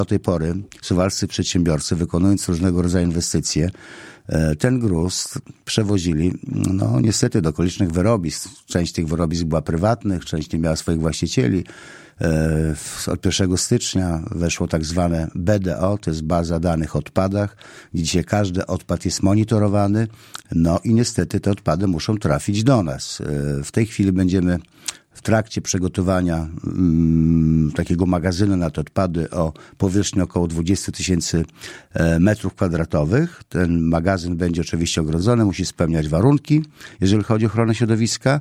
Do tej pory suwalscy przedsiębiorcy, wykonując różnego rodzaju inwestycje, ten gruz przewozili, niestety do okolicznych wyrobisk. Część tych wyrobisk była prywatnych, część nie miała swoich właścicieli. Od 1 stycznia weszło tak zwane BDO, to jest baza danych o odpadach, gdzie każdy odpad jest monitorowany, i niestety te odpady muszą trafić do nas. W tej chwili będziemy w trakcie przygotowania takiego magazynu na te odpady o powierzchni około 20 000 metrów kwadratowych. Ten magazyn będzie oczywiście ogrodzony, musi spełniać warunki, jeżeli chodzi o ochronę środowiska.